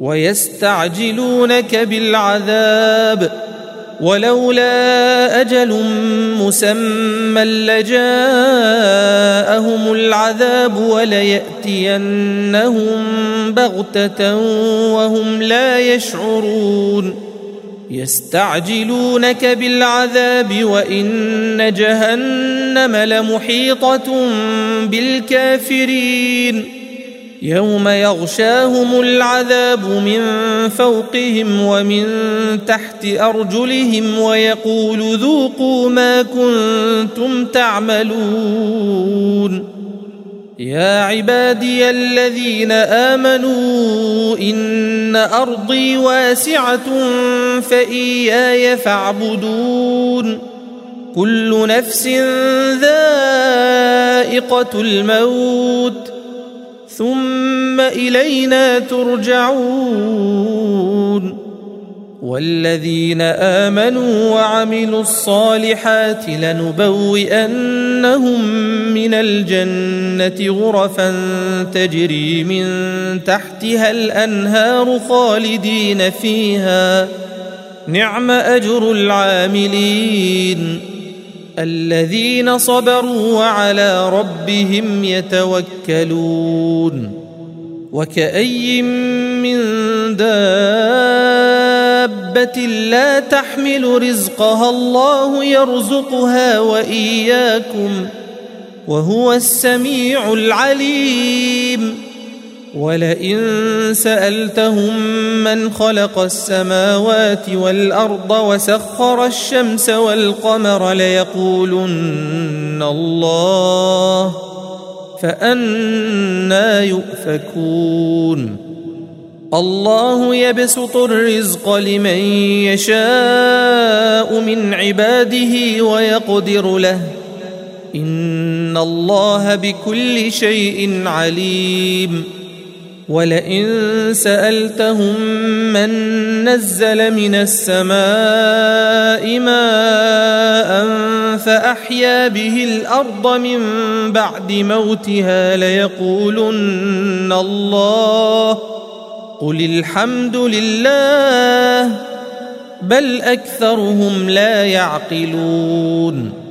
ويستعجلونك بالعذاب ولولا أجل مسمى لجاءهم العذاب وليأتينهم بغتة وهم لا يشعرون يستعجلونك بالعذاب وإن جهنم لمحيطة بالكافرين يوم يغشاهم العذاب من فوقهم ومن تحت أرجلهم ويقول ذوقوا ما كنتم تعملون يا عبادي الذين آمنوا إن أرضي واسعة فإياي فاعبدون كل نفس ذائقة الموت ثم إلينا ترجعون والذين آمنوا وعملوا الصالحات لنبوئنهم من الجنة غرفا تجري من تحتها الأنهار خالدين فيها نعم أجر العاملين الذين صبروا وعلى ربهم يتوكلون وكأي من دابة لا تحمل رزقها الله يرزقها وإياكم وهو السميع العليم ولئن سألتهم من خلق السماوات والأرض وسخر الشمس والقمر ليقولن الله فأنى يؤفكون الله يبسط الرزق لمن يشاء من عباده ويقدر له إن الله بكل شيء عليم ولئن سألتهم من نزل من السماء ماء فأحيا به الأرض من بعد موتها ليقولن الله قل الحمد لله بل أكثرهم لا يعقلون